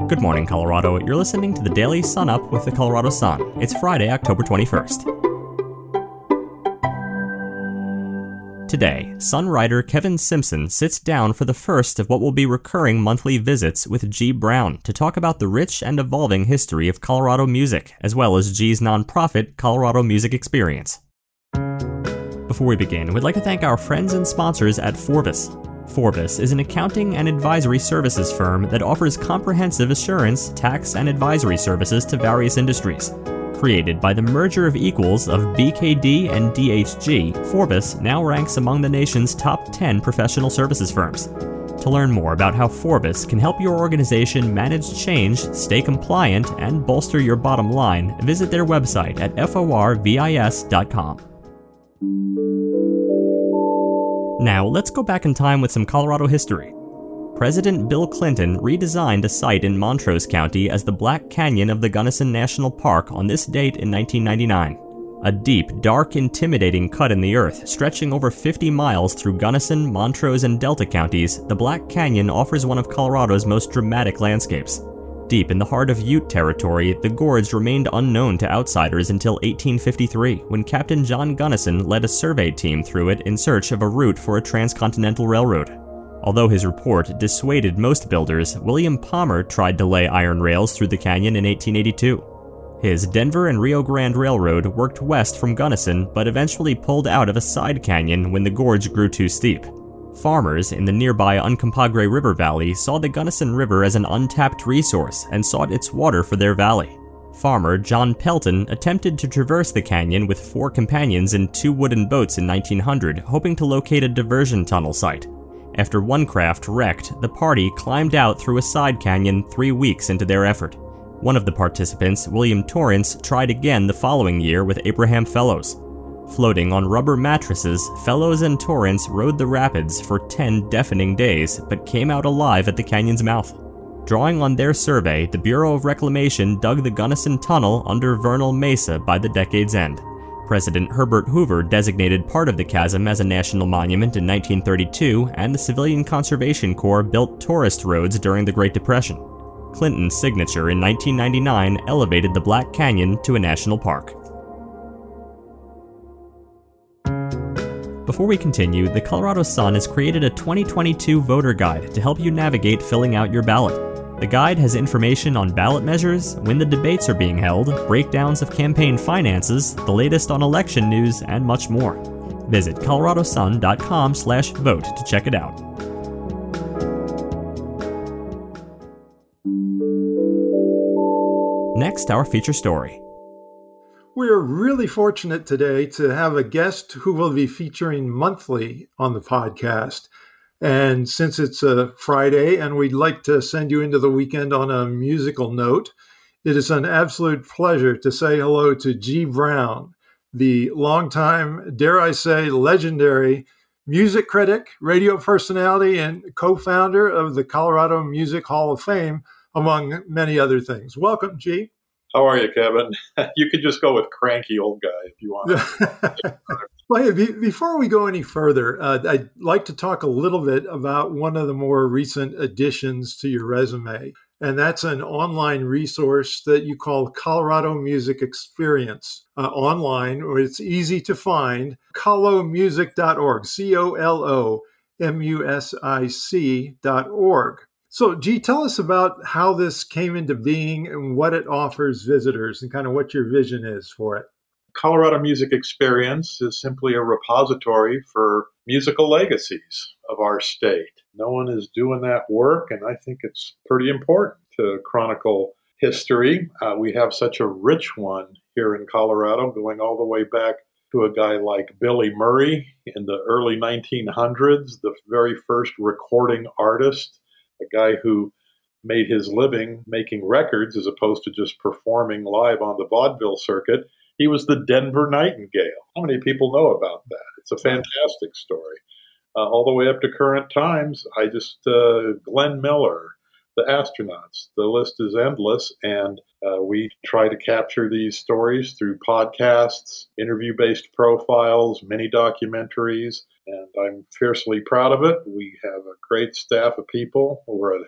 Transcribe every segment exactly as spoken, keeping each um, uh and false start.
Good morning, Colorado. You're listening to the Daily Sun Up with the Colorado Sun. It's Friday, October twenty-first. Today, Sun writer Kevin Simpson sits down for the first of what will be recurring monthly visits with G. Brown to talk about the rich and evolving history of Colorado music, as well as G's nonprofit Colorado Music Experience. Before we begin, we'd like to thank our friends and sponsors at Forbes. Forbes is an accounting and advisory services firm that offers comprehensive assurance, tax, and advisory services to various industries. Created by the merger of equals of B K D and D H G, Forbes now ranks among the nation's top ten professional services firms. To learn more about how Forbes can help your organization manage change, stay compliant, and bolster your bottom line, visit their website at forvis dot com. Now, let's go back in time with some Colorado history. President Bill Clinton redesigned a site in Montrose County as the Black Canyon of the Gunnison National Park on this date in nineteen ninety-nine. A deep, dark, intimidating cut in the earth stretching over fifty miles through Gunnison, Montrose, and Delta counties, the Black Canyon offers one of Colorado's most dramatic landscapes. Deep in the heart of Ute territory, the gorge remained unknown to outsiders until eighteen fifty-three, when Captain John Gunnison led a survey team through it in search of a route for a transcontinental railroad. Although his report dissuaded most builders, William Palmer tried to lay iron rails through the canyon in eighteen eighty-two. His Denver and Rio Grande Railroad worked west from Gunnison, but eventually pulled out of a side canyon when the gorge grew too steep. Farmers in the nearby Uncompahgre River Valley saw the Gunnison River as an untapped resource and sought its water for their valley. Farmer John Pelton attempted to traverse the canyon with four companions in two wooden boats in nineteen hundred, hoping to locate a diversion tunnel site. After one craft wrecked, the party climbed out through a side canyon three weeks into their effort. One of the participants, William Torrance, tried again the following year with Abraham Fellows. Floating on rubber mattresses, Fellows and Torrance rode the rapids for ten deafening days, but came out alive at the canyon's mouth. Drawing on their survey, the Bureau of Reclamation dug the Gunnison Tunnel under Vernal Mesa by the decade's end. President Herbert Hoover designated part of the chasm as a national monument in nineteen thirty-two, and the Civilian Conservation Corps built tourist roads during the Great Depression. Clinton's signature in nineteen ninety-nine elevated the Black Canyon to a national park. Before we continue, the Colorado Sun has created a twenty twenty-two voter guide to help you navigate filling out your ballot. The guide has information on ballot measures, when the debates are being held, breakdowns of campaign finances, the latest on election news, and much more. Visit colorado sun dot com slash vote to check it out. Next, our feature story. We are really fortunate today to have a guest who will be featuring monthly on the podcast. And since it's a Friday and we'd like to send you into the weekend on a musical note, it is an absolute pleasure to say hello to G. Brown, the longtime, dare I say, legendary music critic, radio personality, and co-founder of the Colorado Music Hall of Fame, among many other things. Welcome, G. How are you, Kevin? You could just go with cranky old guy if you want. Well, hey, before we go any further, uh, I'd like to talk a little bit about one of the more recent additions to your resume, and that's an online resource that you call Colorado Music Experience uh, online, where it's easy to find, colo music dot org, C O L O M U S I C dot org. So, G, tell us about how this came into being and what it offers visitors and kind of what your vision is for it. Colorado Music Experience is simply a repository for musical legacies of our state. No one is doing that work, and I think it's pretty important to chronicle history. Uh, we have such a rich one here in Colorado, going all the way back to a guy like Billy Murray in the early nineteen hundreds, the very first recording artist, a guy who made his living making records as opposed to just performing live on the vaudeville circuit. He was the Denver Nightingale. How many people know about that? It's a fantastic story. Uh, all the way up to current times, I just, uh, Glenn Miller, the astronauts, the list is endless. And uh, we try to capture these stories through podcasts, interview-based profiles, mini documentaries, and I'm fiercely proud of it. We have a great staff of people, over a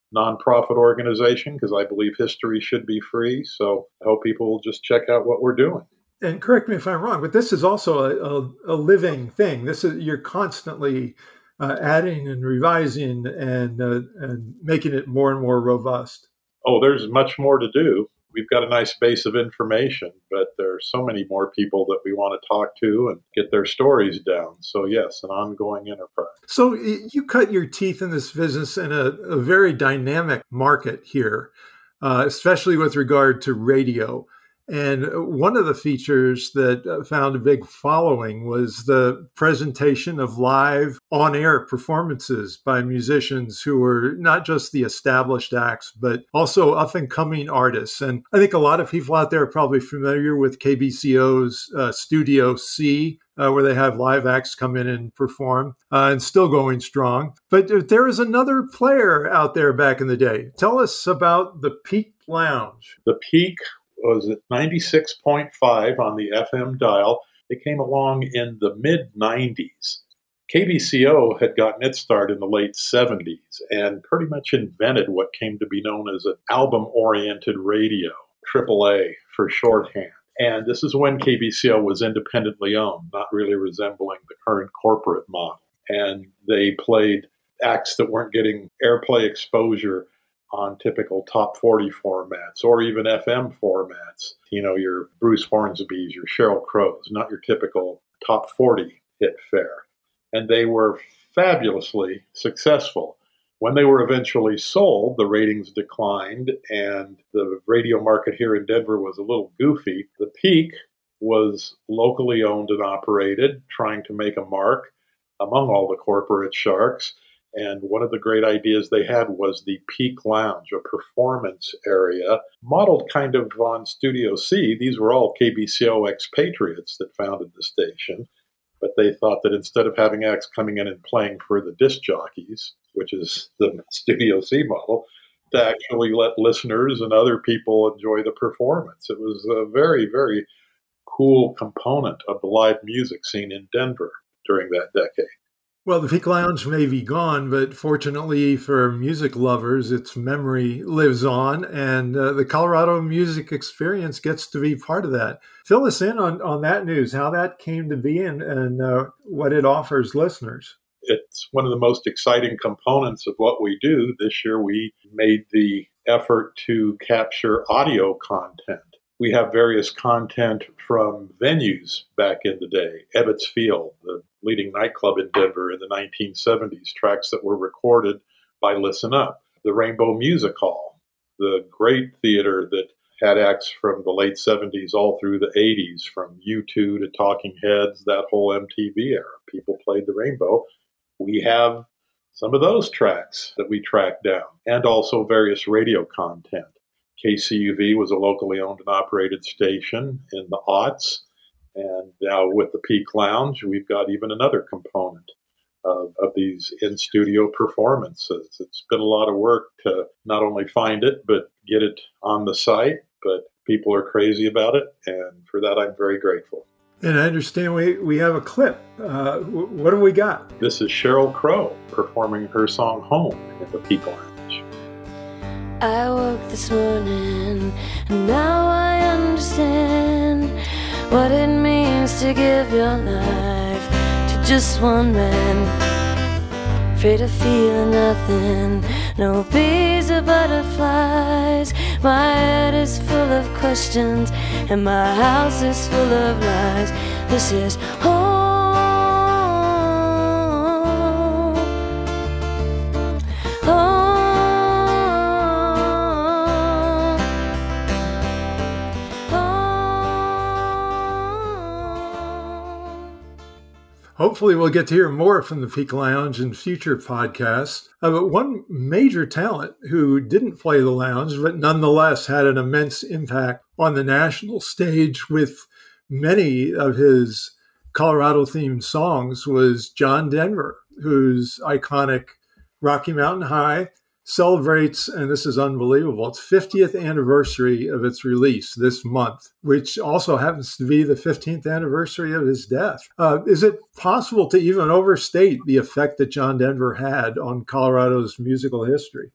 nonprofit organization because I believe history should be free. So I hope people will just check out what we're doing. And correct me if I'm wrong, but this is also a, a, a living thing. This is you're constantly uh, adding and revising and uh, and making it more and more robust. Oh, there's much more to do. We've got a nice base of information, but there are so many more people that we want to talk to and get their stories down. So yes, an ongoing enterprise. So you cut your teeth in this business in a, a very dynamic market here, uh, especially with regard to radio. And one of the features that found a big following was the presentation of live on-air performances by musicians who were not just the established acts, but also up-and-coming artists. And I think a lot of people out there are probably familiar with K B C O's uh, Studio C, uh, where they have live acts come in and perform, uh, and still going strong. But there is another player out there back in the day. Tell us about the Peak Lounge. The Peak was at ninety-six point five on the F M dial. It came along in the mid nineties. K B C O had gotten its start in the late seventies and pretty much invented what came to be known as an album-oriented radio, triple A for shorthand. And this is when K B C O was independently owned, not really resembling the current corporate model. And they played acts that weren't getting airplay exposure on typical top forty formats or even F M formats. You know, your Bruce Hornsby's, your Sheryl Crow's, not your typical top forty hit fare. And they were fabulously successful. When they were eventually sold, the ratings declined and the radio market here in Denver was a little goofy. The Peak was locally owned and operated, trying to make a mark among all the corporate sharks. And one of the great ideas they had was the Peak Lounge, a performance area modeled kind of on Studio C. These were all K B C O expatriates that founded the station. But they thought that instead of having acts coming in and playing for the disc jockeys, which is the Studio C model, to actually let listeners and other people enjoy the performance. It was a very, very cool component of the live music scene in Denver during that decade. Well, the Peak Lounge may be gone, but fortunately for music lovers, its memory lives on, and uh, the Colorado Music Experience gets to be part of that. Fill us in on, on that news, how that came to be and, and uh, what it offers listeners. It's one of the most exciting components of what we do. This year, we made the effort to capture audio content. We have various content from venues back in the day. Ebbets Field, the leading nightclub in Denver in the nineteen seventies, tracks that were recorded by Listen Up. The Rainbow Music Hall, the great theater that had acts from the late seventies all through the eighties, from U two to Talking Heads, that whole M T V era. People played the Rainbow. We have some of those tracks that we tracked down, and also various radio content. K C U V was a locally owned and operated station in the aughts. And now with the Peak Lounge, we've got even another component of, of these in-studio performances. It's been a lot of work to not only find it, but get it on the site. But people are crazy about it. And for that, I'm very grateful. And I understand we, we have a clip. Uh, what do we got? This is Sheryl Crow performing her song Home in the Peak Lounge. I woke this morning, and now I understand what it means to give your life to just one man. Afraid of feeling nothing, no bees or butterflies. My head is full of questions, and my house is full of lies. This is home. Home. Hopefully we'll get to hear more from the Peak Lounge in future podcasts. Uh, but one major talent who didn't play the lounge, but nonetheless had an immense impact on the national stage with many of his Colorado-themed songs was John Denver, whose iconic Rocky Mountain High celebrates, and this is unbelievable, its fiftieth anniversary of its release this month, which also happens to be the fifteenth anniversary of his death. Uh, is it possible to even overstate the effect that John Denver had on Colorado's musical history?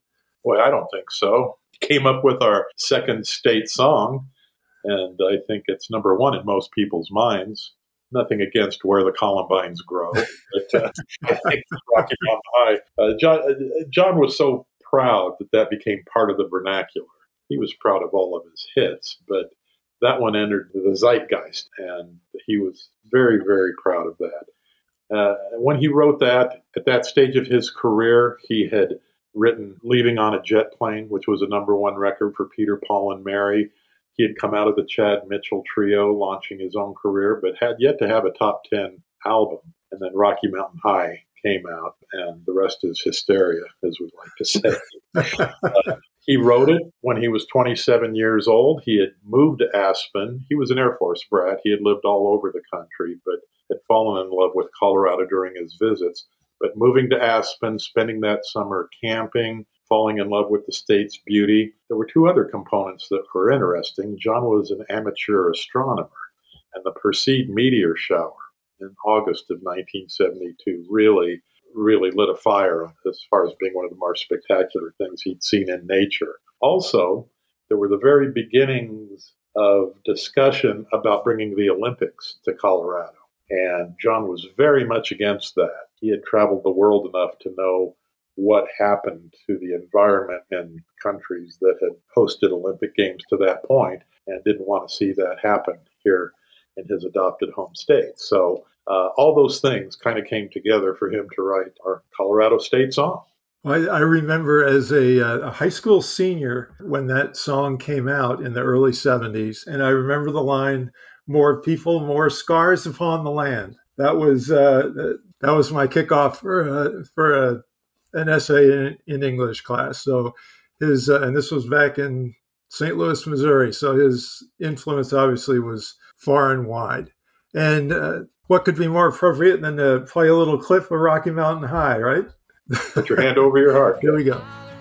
Well, I don't think so. Came up with our second state song, and I think it's number one in most people's minds. Nothing against Where the Columbines Grow, but uh, I think Rocky Mountain High. Uh, John, uh, John was so proud that that became part of the vernacular. He was proud of all of his hits, but that one entered the zeitgeist, and he was very, very proud of that. Uh, when he wrote that, at that stage of his career, he had written Leaving on a Jet Plane, which was a number one record for Peter, Paul, and Mary. He had come out of the Chad Mitchell Trio, launching his own career, but had yet to have a top ten album. And then Rocky Mountain High came out, and the rest is hysteria, as we like to say. uh, he wrote it when he was twenty-seven years old. He had moved to Aspen. He was an Air Force brat. He had lived all over the country, but had fallen in love with Colorado during his visits. But moving to Aspen, spending that summer camping, falling in love with the state's beauty. There were two other components that were interesting. John was an amateur astronomer, and the Perseid meteor shower in August of nineteen seventy-two really, really lit a fire as far as being one of the more spectacular things he'd seen in nature. Also, there were the very beginnings of discussion about bringing the Olympics to Colorado, and John was very much against that. He had traveled the world enough to know what happened to the environment in countries that had hosted Olympic Games to that point, and didn't want to see that happen here in his adopted home state. So uh, all those things kind of came together for him to write our Colorado State song. Well, I, I remember as a, a high school senior when that song came out in the early seventies, and I remember the line, "More people, more scars upon the land." That was uh, that was my kickoff for uh, for a an essay in, in English class. So his, uh, and this was back in Saint Louis, Missouri. So his influence obviously was far and wide. And uh, what could be more appropriate than to play a little clip of Rocky Mountain High, right? Put your hand over your heart. Here we go.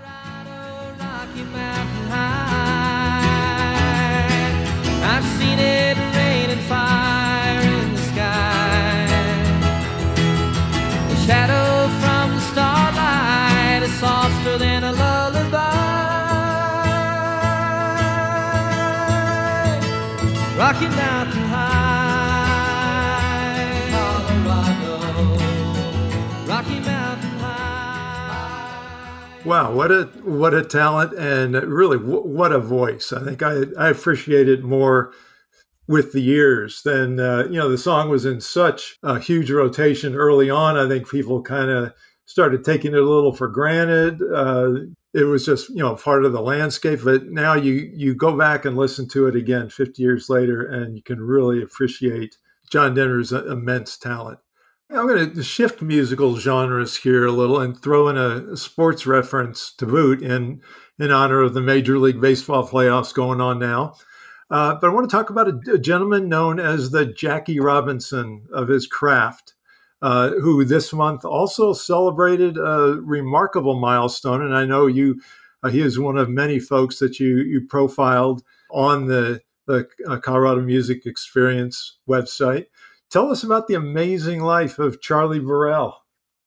Rocky Mountain High. I've seen it rain and fire in the sky. The shadow from the starlight is softer than a lullaby. Rocky Mountain High, Colorado. Rocky Mountain High. Wow, what a what a talent, and really w- what a voice. I think I I appreciate it more with the years than uh, you know, the song was in such a huge rotation early on. I think people kind of started taking it a little for granted. Uh, it was just, you know, part of the landscape. But now you you go back and listen to it again fifty years later, and you can really appreciate John Denver's immense talent. I'm going to shift musical genres here a little and throw in a sports reference to boot in, in honor of the Major League Baseball playoffs going on now. Uh, but I want to talk about a, a gentleman known as the Jackie Robinson of his craft, uh, who this month also celebrated a remarkable milestone. And I know you, uh, he is one of many folks that you you profiled on the, the uh, Colorado Music Experience website. Tell us about the amazing life of Charlie Burrell.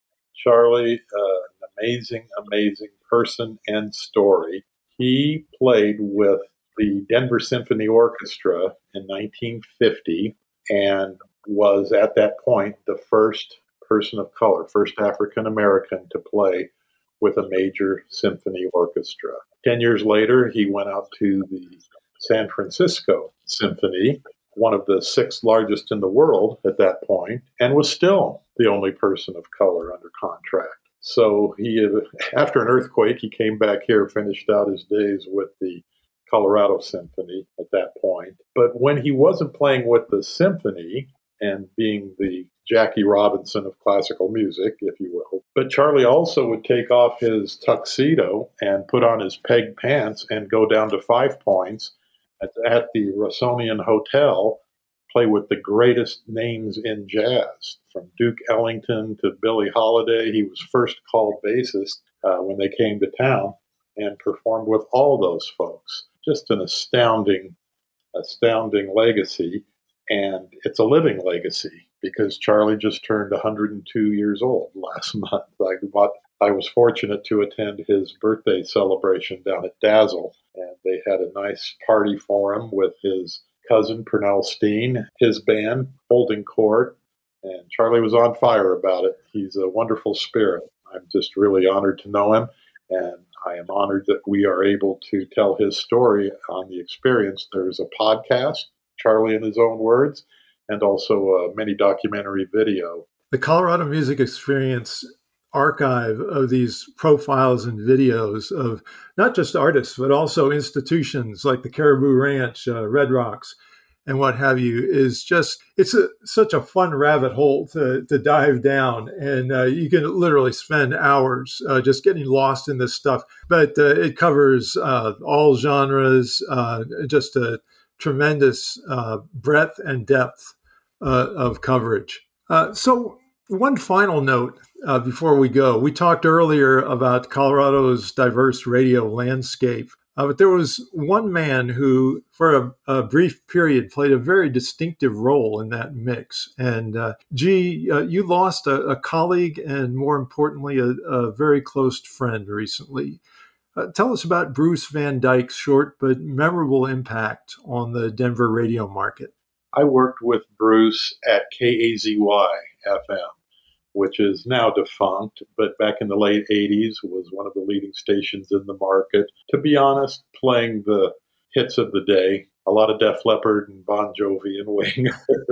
Charlie, uh, an amazing, amazing person and story. He played with the Denver Symphony Orchestra in nineteen fifty and was at that point the first person of color, first African American to play with a major symphony orchestra. Ten years later, he went out to the San Francisco Symphony, one of the six largest in the world at that point, and was still the only person of color under contract. So he, after an earthquake, he came back here, finished out his days with the Colorado Symphony at that point. But when he wasn't playing with the symphony and being the Jackie Robinson of classical music, if you will, but Charlie also would take off his tuxedo and put on his peg pants and go down to Five Points at, at the Rossonian Hotel, play with the greatest names in jazz, from Duke Ellington to Billie Holiday. He was first called bassist uh, when they came to town and performed with all those folks. Just an astounding, astounding legacy. And it's a living legacy because Charlie just turned one hundred two years old last month. Like, what I was fortunate to attend his birthday celebration down at Dazzle, and they had a nice party for him with his cousin, Pernell Steen, his band, holding court, and Charlie was on fire about it. He's a wonderful spirit. I'm just really honored to know him, and I am honored that we are able to tell his story on the experience. There's a podcast, Charlie in his own words, and also a mini documentary video. The Colorado Music Experience archive of these profiles and videos of not just artists, but also institutions like the Caribou Ranch, uh, Red Rocks, and what have you, is just, it's a, such a fun rabbit hole to, to dive down. And uh, you can literally spend hours uh, just getting lost in this stuff. But uh, it covers uh, all genres, uh, just a tremendous uh, breadth and depth uh, of coverage. Uh, so one final note uh, before we go. We talked earlier about Colorado's diverse radio landscape. Uh, but there was one man who, for a, a brief period, played a very distinctive role in that mix. And, uh, G, uh, you lost a, a colleague and, more importantly, a, a very close friend recently. Uh, tell us about Bruce Van Dyke's short but memorable impact on the Denver radio market. I worked with Bruce at K A Z Y F M, which is now defunct, but back in the late eighties was one of the leading stations in the market. To be honest, playing the hits of the day, a lot of Def Leppard and Bon Jovi and Wing.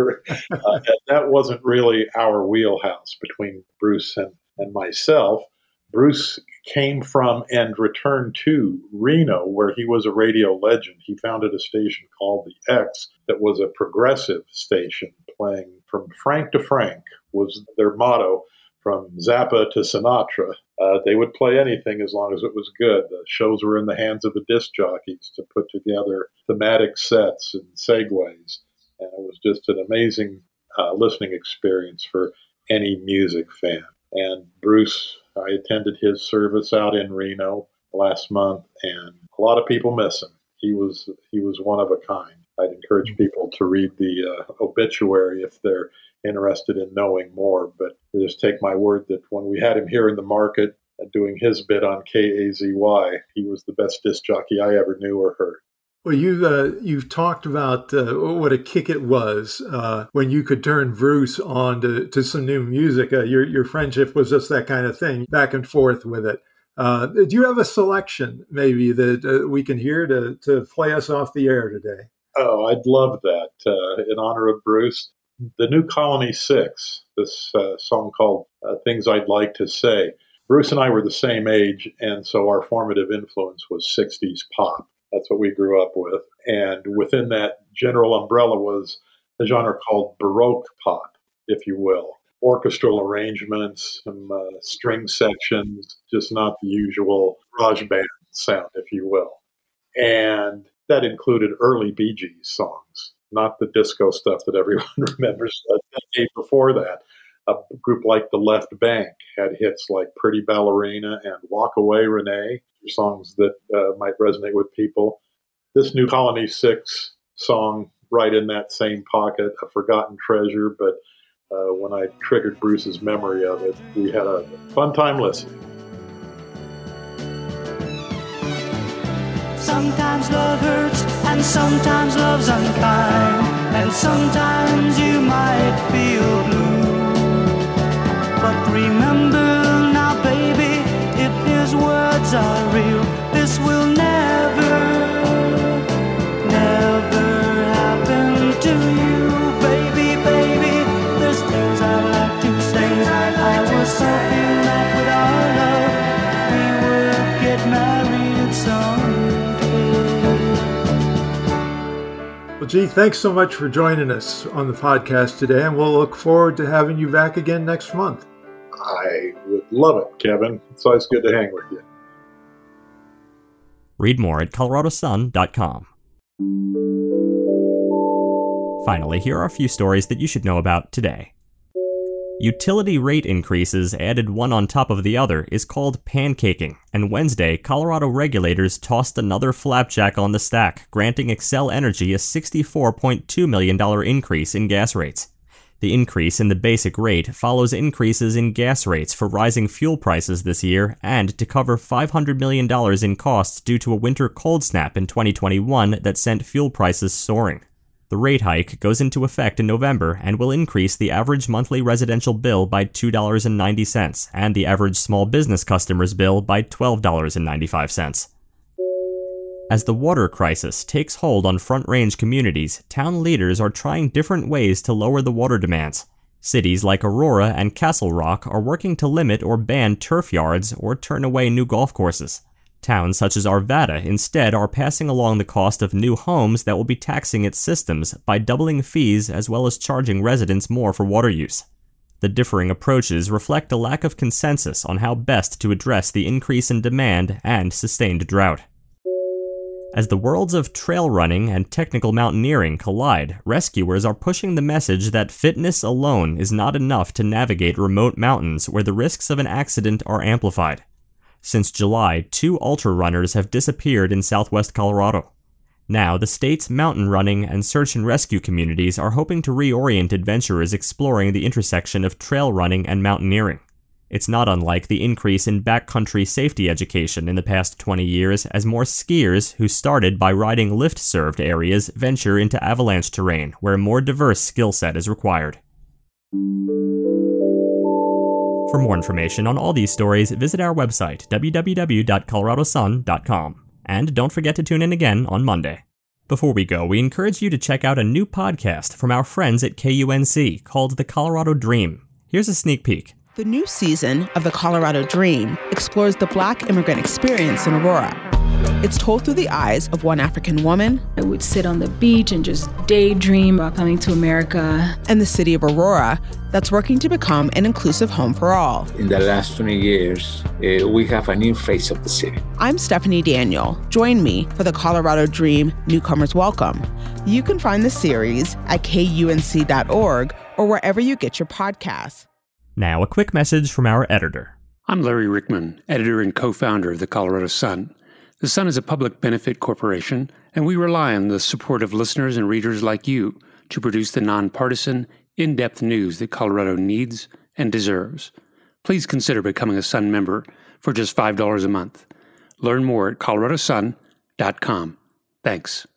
uh, that wasn't really our wheelhouse between Bruce and, and myself. Bruce came from and returned to Reno, where he was a radio legend. He founded a station called The X that was a progressive station, playing from Frank to Frank was their motto, from Zappa to Sinatra. Uh, they would play anything as long as it was good. The shows were in the hands of the disc jockeys to put together thematic sets and segues. And it was just an amazing uh, listening experience for any music fan. And Bruce, I attended his service out in Reno last month, and a lot of people miss him. He was he was one of a kind. I'd encourage people to read the uh, obituary if they're interested in knowing more. But just take my word that when we had him here in the market uh, doing his bit on K A Z Y, he was the best disc jockey I ever knew or heard. Well, you've, uh, you've talked about uh, what a kick it was uh, when you could turn Bruce on to, to some new music. Uh, your, your friendship was just that kind of thing, back and forth with it. Uh, do you have a selection maybe that uh, we can hear to, to play us off the air today? Oh, I'd love that. Uh, in honor of Bruce, the New Colony Six, this uh, song called uh, Things I'd Like to Say. Bruce and I were the same age, and so our formative influence was sixties pop. That's what we grew up with. And within that general umbrella was a genre called Baroque pop, if you will. Orchestral arrangements, some uh, string sections, just not the usual garage band sound, if you will. And that included early Bee Gees songs, not the disco stuff that everyone remembers. A decade before that, a group like The Left Bank had hits like Pretty Ballerina and Walk Away Renee, songs that uh, might resonate with people. This New Colony Six song, right in that same pocket, a forgotten treasure, but uh, when I triggered Bruce's memory of it, we had a fun time listening. Sometimes love hurts, and sometimes love's unkind, and sometimes you might feel blue. But remember now, baby, if his words are real, this will never, never happen to you, baby, baby. There's things I'd like to say. I was hoping that with our love we would get married someday. Well, gee, thanks so much for joining us on the podcast today, and we'll look forward to having you back again next month. I would love it, Kevin. It's always good to hang with you. Read more at colorado sun dot com. Finally, here are a few stories that you should know about today. Utility rate increases added one on top of the other is called pancaking, and Wednesday, Colorado regulators tossed another flapjack on the stack, granting Xcel Energy a sixty-four point two million dollars increase in gas rates. The increase in the basic rate follows increases in gas rates for rising fuel prices this year and to cover five hundred million dollars in costs due to a winter cold snap in twenty twenty-one that sent fuel prices soaring. The rate hike goes into effect in November and will increase the average monthly residential bill by two dollars and ninety cents and the average small business customer's bill by twelve dollars and ninety-five cents. As the water crisis takes hold on Front Range communities, town leaders are trying different ways to lower the water demands. Cities like Aurora and Castle Rock are working to limit or ban turf yards or turn away new golf courses. Towns such as Arvada instead are passing along the cost of new homes that will be taxing its systems by doubling fees as well as charging residents more for water use. The differing approaches reflect a lack of consensus on how best to address the increase in demand and sustained drought. As the worlds of trail running and technical mountaineering collide, rescuers are pushing the message that fitness alone is not enough to navigate remote mountains where the risks of an accident are amplified. Since July, two ultra runners have disappeared in southwest Colorado. Now, the state's mountain running and search and rescue communities are hoping to reorient adventurers exploring the intersection of trail running and mountaineering. It's not unlike the increase in backcountry safety education in the past twenty years as more skiers who started by riding lift-served areas venture into avalanche terrain where a more diverse skill set is required. For more information on all these stories, visit our website, w w w dot colorado sun dot com. And don't forget to tune in again on Monday. Before we go, we encourage you to check out a new podcast from our friends at K U N C called The Colorado Dream. Here's a sneak peek. The new season of The Colorado Dream explores the Black immigrant experience in Aurora. It's told through the eyes of one African woman. I would sit on the beach and just daydream about coming to America. And the city of Aurora that's working to become an inclusive home for all. In the last twenty years, uh, we have a new face of the city. I'm Stephanie Daniel. Join me for The Colorado Dream Newcomers Welcome. You can find the series at k u n c dot org or wherever you get your podcasts. Now, a quick message from our editor. I'm Larry Rickman, editor and co-founder of the Colorado Sun. The Sun is a public benefit corporation, and we rely on the support of listeners and readers like you to produce the nonpartisan, in-depth news that Colorado needs and deserves. Please consider becoming a Sun member for just five dollars a month. Learn more at colorado sun dot com. Thanks.